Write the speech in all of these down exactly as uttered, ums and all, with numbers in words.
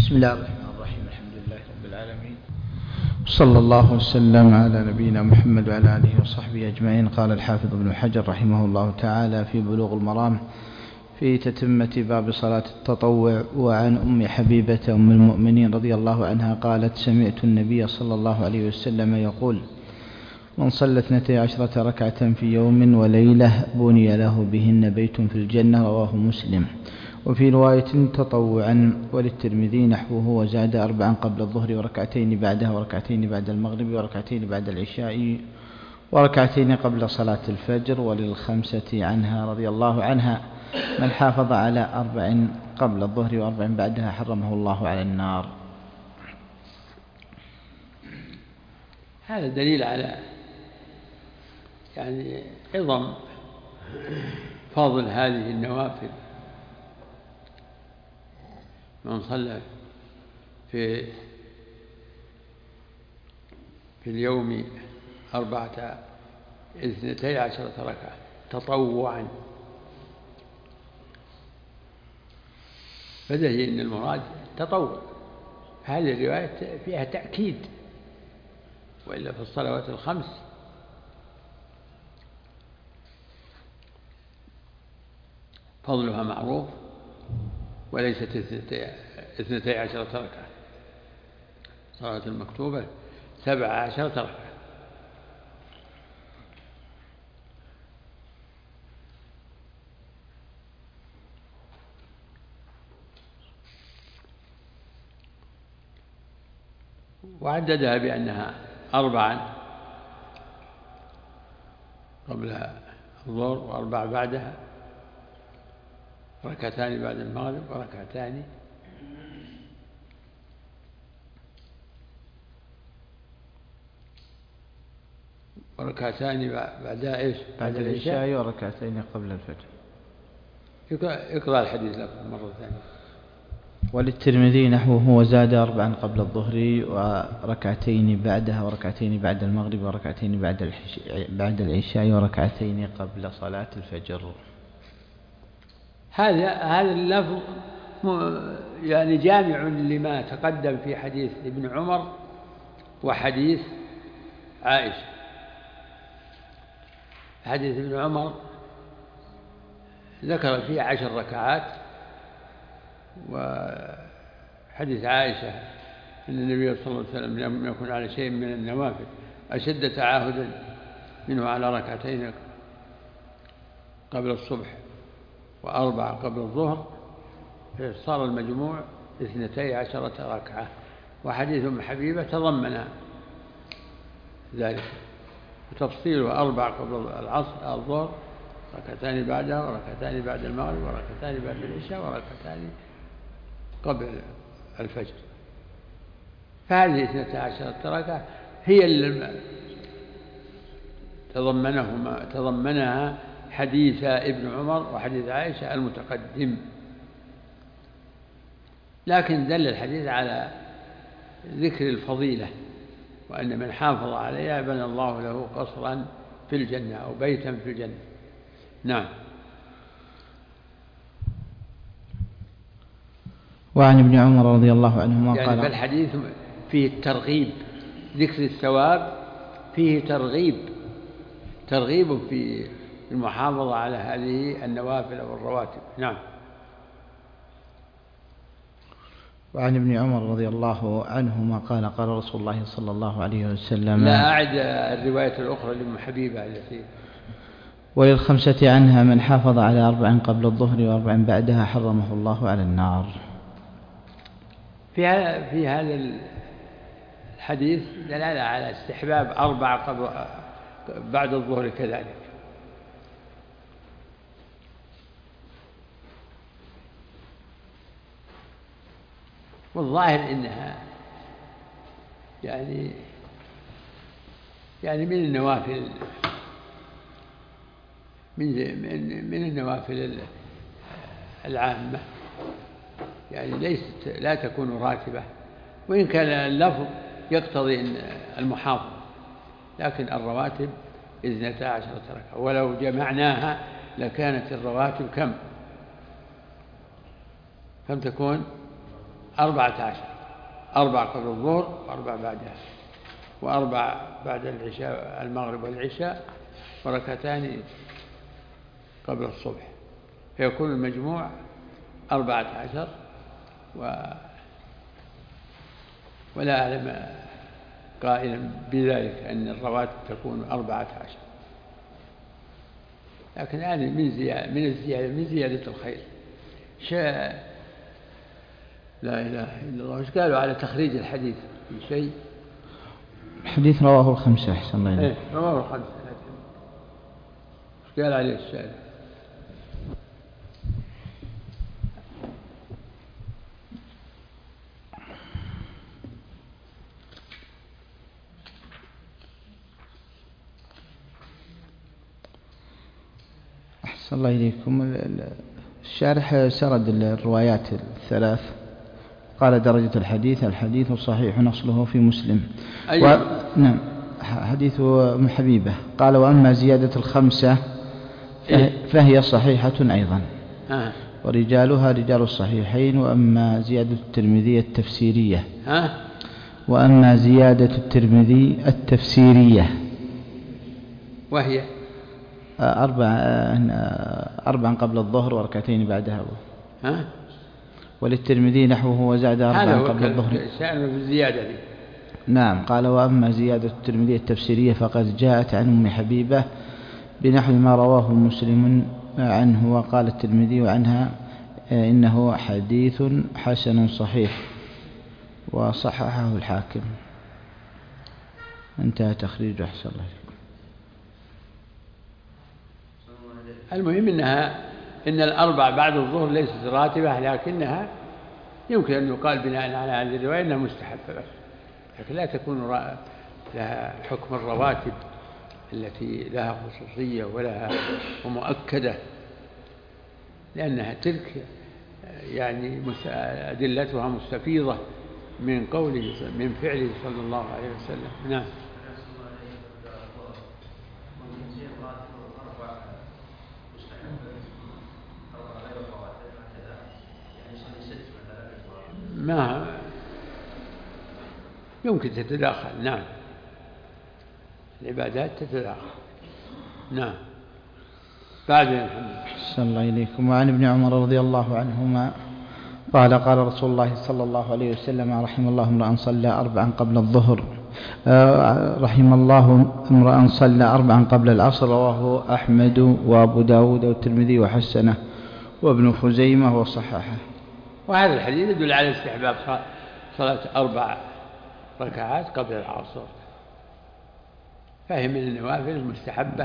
بسم الله الرحمن الرحيم. الحمد لله رب العالمين، صلى الله وسلم على نبينا محمد وعلى آله وصحبه أجمعين. قال الحافظ ابن حجر رحمه الله تعالى في بلوغ المرام في تتمة باب صلاة التطوع: وعن أم حبيبة أم المؤمنين رضي الله عنها قالت: سمعت النبي صلى الله عليه وسلم يقول: من صلى اثنتي عشرة ركعة في يوم وليلة بني له بهن بيت في الجنة. رواه مسلم. وفي رواية تطوعا وللترمذي نحوه: وزاد أربعا قبل الظهر وركعتين بعدها وركعتين بعد المغرب وركعتين بعد العشاء وركعتين قبل صلاة الفجر. وللخمسة عنها رضي الله عنها: من حافظ على أربع قبل الظهر وأربع بعدها حرمه الله على النار. هذا دليل على يعني عظم فضل هذه النوافل. من صلى في في اليوم أربعة اثنتي عشرة ركعة تطوعا، فدليل أن المراد تطوع. هذه الرواية فيها تأكيد، وإلا في الصلوات الخمس فضلها معروف، وليست اثنتي عشرة ركعة. الصلاة المكتوبة سبع عشرة ركعة. وعددها بأنها أربعا قبل الظهر وأربع بعدها، ركعتان بعد المغرب وركعتان وركعتان بعدها إيش؟ بعد العشاء وركعتين قبل الفجر. اقرأ الحديث لكم مرة ثانية. وللترمذي نحوه: وزاد أربعا قبل الظهر وركعتين بعدها وركعتين بعد المغرب وركعتين بعد بعد العشاء وركعتين قبل صلاة الفجر. هذا هذا اللفظ يعني جامع لما تقدم في حديث ابن عمر وحديث عائشة. حديث ابن عمر ذكر فيه عشر ركعات، وحديث عائشة أن النبي صلى الله عليه وسلم لم يكن على شيء من النوافل أشد تعاهدا منه على ركعتين قبل الصبح وأربع قبل الظهر، صار المجموع اثنتي عشرة ركعة. وحديث أم حبيبة تضمن ذلك، وتفصيله أربع قبل العصر الظهر، ركعتان بعدها وركعتان بعد المغرب وركعتان بعد العشاء وركعتان قبل الفجر. فهذه اثنتي عشرة ركعة هي اللي تضمنهما تضمنها حديث ابن عمر وحديث عائشة المتقدم. لكن دل الحديث على ذكر الفضيلة، وأن من حافظ عليها بنى الله له قصرا في الجنة أو بيتا في الجنة. نعم. وعن ابن عمر رضي الله عنهما يعني قال: فالحديث فيه الترغيب، ذكر الثواب فيه ترغيب ترغيب في المحافظة على هذه النوافل والرواتب. نعم. وعن ابن عمر رضي الله عنهما قال: قال رسول الله صلى الله عليه وسلم. لا أعد الرواية الأخرى لأم حبيبة التي. وللخمسة عنها: من حافظ على أربع قبل الظهر وأربع بعدها حرمه الله على النار. في هذا في هذا الحديث دلالة على استحباب أربع قبل بعد الظهر كذلك. والظاهر إنها يعني يعني من النوافل من من النوافل العامة، يعني ليست لا تكون راتبة، وإن كان اللفظ يقتضي المحافظة، لكن الرواتب اثنتا عشرة ركعة، ولو جمعناها لكانت الرواتب كم؟ كم تكون؟ أربعة عشر، أربع قبل الظهر وأربع بعدها، وأربع بعد العشاء المغرب والعشاء، وركعتان قبل الصبح، فيكون المجموع أربعة عشر. و... ولا أعلم قائلا بذلك أن الرواتب تكون أربعة عشر، لكن يعني من زيادة من الزيادة من زيادة الخير. شاء لا إله إلا الله. ايش قالوا على تخريج الحديث في شيء؟ الحديث رواه الخمسة أحسن الله إليك. إيه رواه الخمسة، لكن ايش قال عليه الشارع؟ أحسن الله إليكم. الشارح سرد الروايات الثلاث، قال درجة الحديث: الحديث صحيح أصله في مسلم. أيوة. و... نعم، حديث أم حبيبة. قال: وأما زيادة الخمسة فهي, فهي صحيحة أيضا، آه. ورجالها رجال الصحيحين. وأما زيادة الترمذي التفسيرية آه. وأما زيادة الترمذي التفسيرية وهي أربع أربعا قبل الظهر وركعتين بعدها. ها؟ وللترمذي نحوه وزاد أربعا قبل الظهر. شأنه بالزيادة دي. نعم. قال: وأما زيادة الترمذي التفسيرية فقد جاءت عن أم حبيبة بنحو ما رواه مسلم عنه، وقال الترمذي عنها إنه حديث حسن صحيح، وصححه الحاكم. انتهى تخريج. أحسن الله. المهم إنها إن الأربع بعد الظهر ليست راتبة، لكنها يمكن أن يقال بناء على هذه الرواية أنها مستحبة بس، لكن لا تكون لها حكم الرواتب التي لها خصوصية ولها ومؤكدة، لأنها تلك يعني أدلتها مستفيضة من قوله من فعله صلى الله عليه وسلم. نعم. ما يمكن تتداخل. نعم، العبادات تتداخل. نعم. بعد يا محمد. أحسن الله إليكم. وعن ابن عمر رضي الله عنهما قال: قال رسول الله صلى الله عليه وسلم: رحم الله امرأ صلى أربعا قبل الظهر رحم الله امرأ صلى أربعا قبل العصر. رواه أحمد وأبو داود والترمذي وحسنه وابن خزيمة وصححه. وهذا الحديث يدل على استحباب صلاة أربع ركعات قبل العصر، فهي من النوافل المستحبة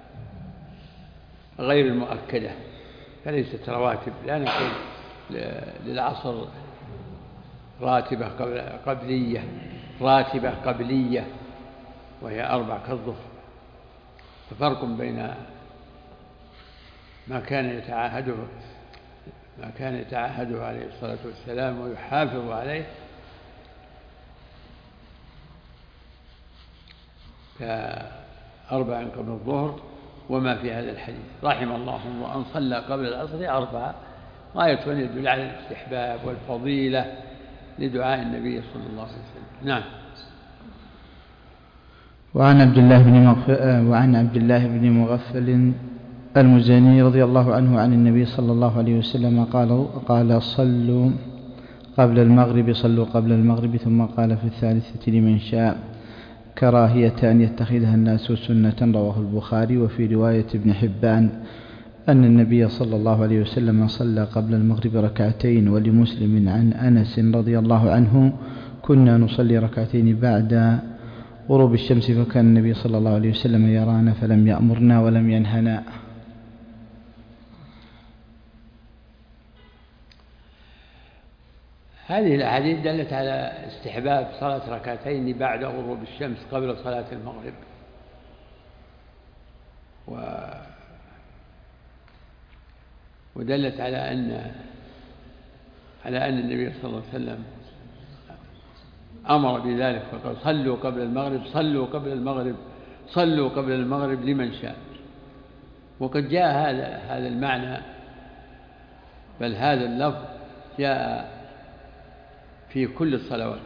غير المؤكدة، فليست رواتب. لا نقول للعصر راتبة قبلية راتبة قبلية وهي أربع كالظهر، ففرق بين ما كان يتعاهده ما كان يتعاهده عليه الصلاة والسلام ويحافظ عليه كأربع قبل الظهر، وما في هذا الحديث رحم الله وأن صلى قبل العصر أربعة، غاية يدل على الاستحباب والفضيلة لدعاء النبي صلى الله عليه وسلم. نعم. وعن عبد الله بن مغفل وعن عبد الله بن مغفل المزني رضي الله عنه عن النبي صلى الله عليه وسلم قال: قال صلوا قبل المغرب صلوا قبل المغرب ثم قال في الثالثة لمن شاء كراهية أن يتخذها الناس سنة. رواه البخاري. وفي رواية ابن حبان أن النبي صلى الله عليه وسلم صلى قبل المغرب ركعتين. ولمسلم عن أنس رضي الله عنه: كنا نصلي ركعتين بعد غروب الشمس فكان النبي صلى الله عليه وسلم يرانا فلم يأمرنا ولم ينهنا. هذه الأحاديث دلت على استحباب صلاة ركعتين بعد غروب الشمس قبل صلاة المغرب، و ودلت على أن على أن النبي صلى الله عليه وسلم أمر بذلك فقال: صلوا قبل المغرب صلوا قبل المغرب صلوا قبل المغرب لمن شاء. وقد جاء هذا هذا المعنى، بل هذا اللفظ جاء في كل الصلوات.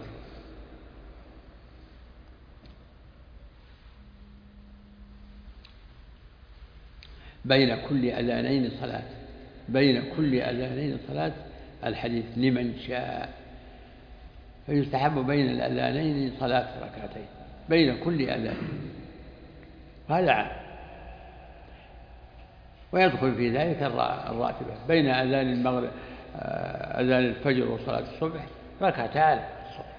بين كل أذانين صلاة، بين كل أذانين صلاة، الحديث لمن شاء. فيستحب بين الأذانين صلاة ركعتين بين كل أذان، وهذا عام. ويدخل في ذلك الراتبة بين أذان المغرب أذان الفجر وصلاة الصبح ركعتان الصبح،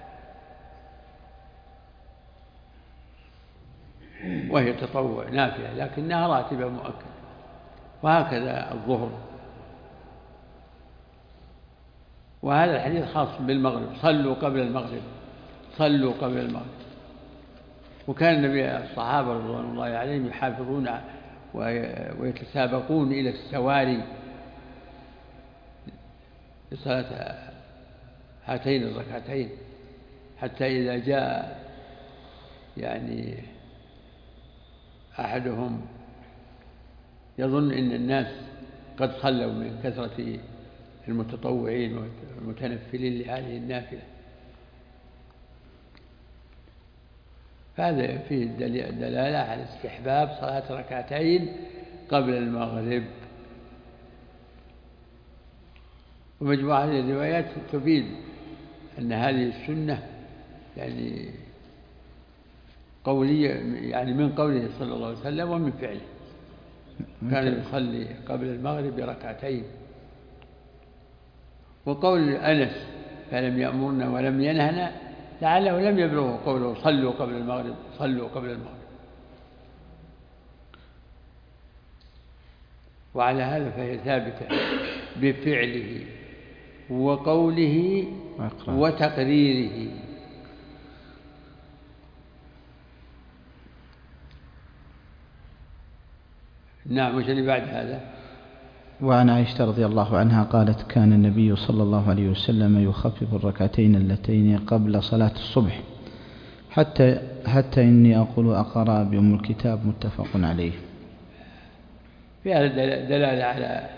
وهي تطوع نافلة لكنها راتبة مؤكدة. وهكذا الظهر. وهذا الحديث خاص بالمغرب، صلوا قبل المغرب، صلوا قبل المغرب. وكان النبي الصحابة رضوان الله عليهم يحافظون ويتسابقون إلى السواري لصلاة هاتين الركعتين، حتى إذا جاء يعني أحدهم يظن إن الناس قد صلوا من كثرة المتطوعين والمتنفلين لهذه النافلة، هذا فيه دلالة على استحباب صلاة ركعتين قبل المغرب. ومجموعة هذه الروايات تفيد أن هذه السنة يعني قولية، يعني من قوله صلى الله عليه وسلم ومن فعله. كان يصلي قبل المغرب بركعتين. وقول أنس فلم يأمرنا ولم ينهنا لعله لم يبلغه قوله صلوا قبل المغرب، صلوا قبل المغرب. وعلى هذا فهي ثابتة بفعله وقوله وتقريره. نعم. وش اللي بعد هذا؟ وعن عائشة رضي الله عنها قالت كان النبي صلى الله عليه وسلم يخفف الركعتين اللتين قبل صلاة الصبح حتى, حتى إني أقول أقرأ بأم الكتاب. متفق عليه. في هذا دلالة على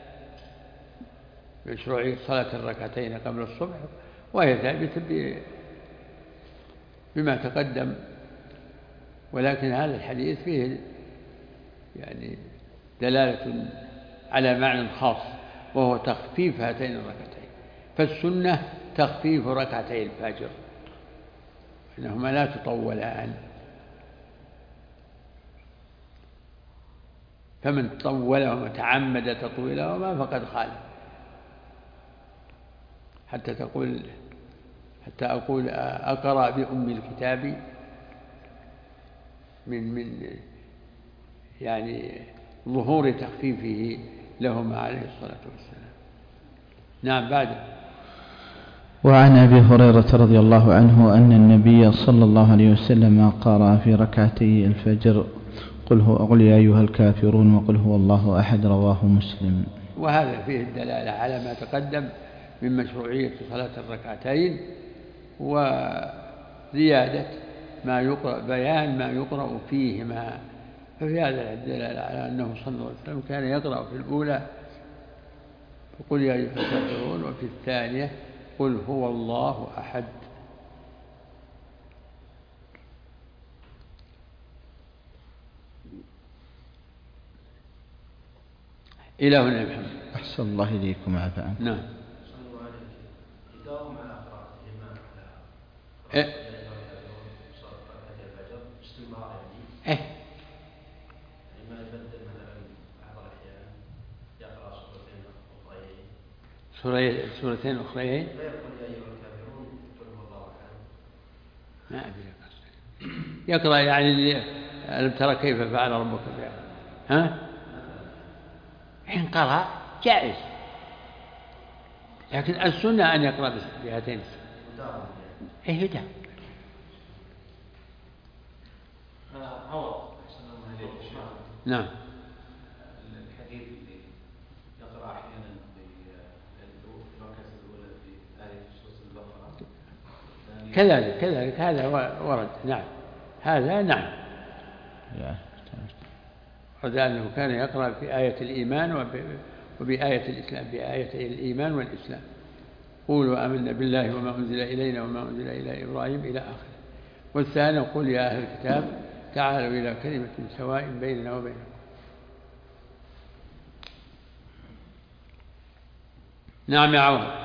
مشروعية صلاة الركعتين قبل الصبح، وهي ثابتة بما تقدم. ولكن هذا الحديث فيه يعني دلالة على معنى خاص، وهو تخفيف هاتين الركعتين. فالسنة تخفيف ركعتي الفجر، إنهما لا تطولان، فمن طولهما تعمد تطويلهما فقد خالف. حتى تقول حتى أقول أقرأ بأم الكتاب من من يعني ظهور تخفيفه لهما عليه الصلاة والسلام. نعم. بعد. وعن أبي هريرة رضي الله عنه أن النبي صلى الله عليه وسلم قرأ في ركعتي الفجر قل هو قل يا أيها الكافرون وقل هو الله أحد. رواه مسلم. وهذا فيه الدلالة على ما تقدم من مشروعية صلاة الركعتين، وزيادة ما يقرأ بيان ما يقرأ فيهما. ففي هذا الدلالة على أنه صلى الله عليه وسلم كان يقرأ في الأولى قل يا أيها الكافرون، وفي الثانية قل هو الله أحد. إلى هنا يا محمد. أحسن الله إليكم عفوا. نعم. إيه؟ إيه؟ ما يبدل مثلا بعض الأحيان يقرأ سورتين أخريين سورتين أخريين لا يقول يا أيها الكافرون قل هو الله أحد. ما أدري يقرأ يعني ألم ترى كيف فعل ربك بعاد. ها؟ حين قرأ جائز، لكن السنة أن يقرأ بهاتين. إيه ده؟ نعم. الحديث اللي يقرأ أحيانا في الركعة الأولى في آية سورة البقرة كذلك كذلك هذا ورد. نعم. هذا نعم. هذا أنه كان يقرأ في آية الإيمان وبآية الإسلام، بآية الإيمان والإسلام. قولوا آمنا بالله وما أنزل إلينا وما أنزل إلى إبراهيم إلى آخره. والثاني قل يا أهل الكتاب تعالوا إلى كلمة سواء بيننا وبينكم. نعم يا عوض.